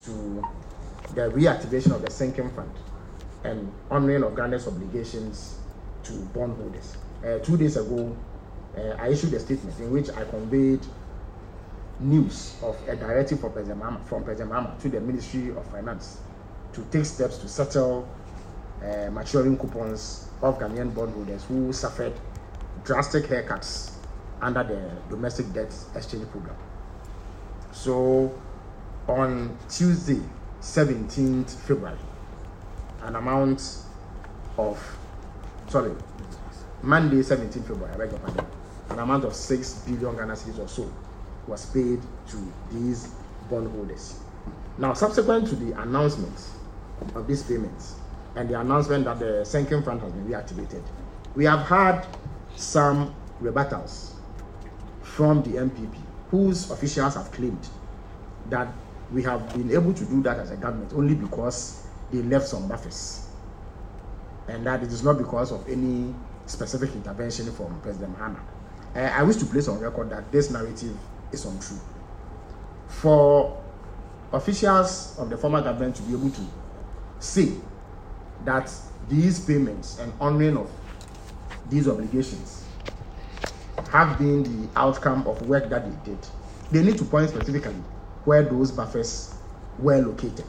to the reactivation of the sinking fund and honoring of Ghana's obligations to bondholders. 2 days ago, I issued a statement in which I conveyed news of a directive from President Mahama to the Ministry of Finance to take steps to settle maturing coupons of Ghanaian bondholders who suffered drastic haircuts under the domestic debt exchange program. So on Tuesday, 17th February, Monday, 17th February, I beg your pardon, an amount of 6 billion Ghana cedis or so was paid to these bondholders. Now, subsequent to the announcement of these payments and the announcement that the sinking fund has been reactivated, we have had some rebuttals from the MPP, whose officials have claimed that we have been able to do that as a government only because they left some buffers, and that it is not because of any specific intervention from President Mahama. I wish to place on record that this narrative is untrue. For officials of the former government to be able to say that these payments and honoring of these obligations have been the outcome of work that they did, they need to point specifically where those buffers were located.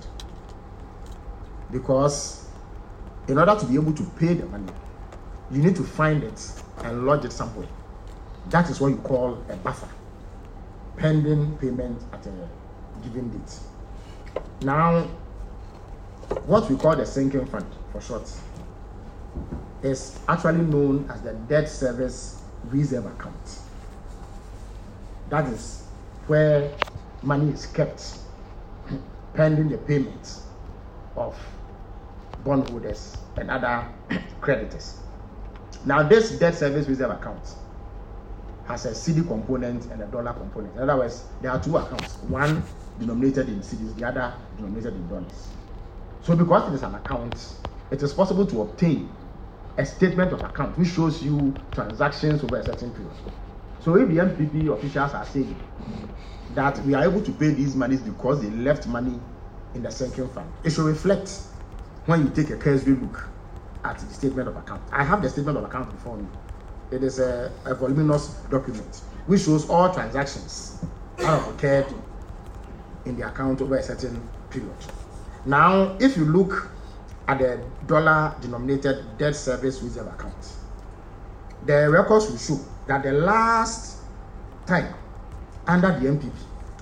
Because in order to be able to pay the money, you need to find it and lodge it somewhere. That is what you call a buffer, pending payment at a given date. Now, what we call the sinking fund, for short, is actually known as the debt service reserve account. That is where money is kept pending the payment of bondholders and other creditors. Now, this debt service reserve account has a cedi component and a dollar component. In other words, there are two accounts, one denominated in cedis, the other denominated in dollars. So because it is an account, it is possible to obtain a statement of account which shows you transactions over a certain period. So if the MPP officials are saying that we are able to pay these monies because they left money in the sinking fund, it should reflect when you take a cursory look at the statement of account. I have the statement of account before me. It is a voluminous document which shows all transactions that have occurred in the account over a certain period. Now, if you look at the dollar-denominated debt service reserve account, the records will show that the last time under the MPP,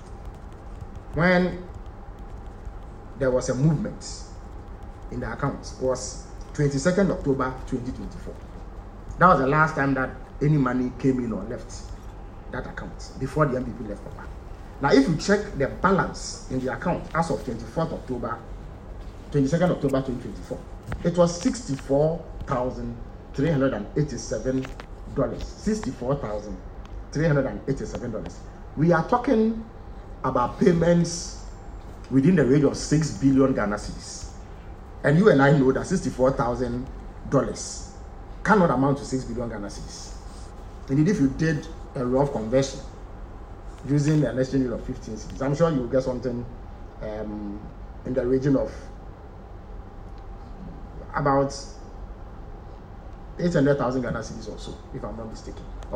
when there was a movement in the account, was 22nd October 2024. That was the last time that any money came in or left that account before the MPP left power. Now, if you check the balance in the account as of 22nd October 2024, it was $64,387. $64,387. We are talking about payments within the range of 6 billion Ghana cedis. And you and I know that $64,000 cannot amount to 6 billion Ghana cedis. Indeed, if you did a rough conversion using an exchange rate of 15 cedis, I'm sure you will get something in the region of about 800,000 Ghana cedis or so, if I'm not mistaken.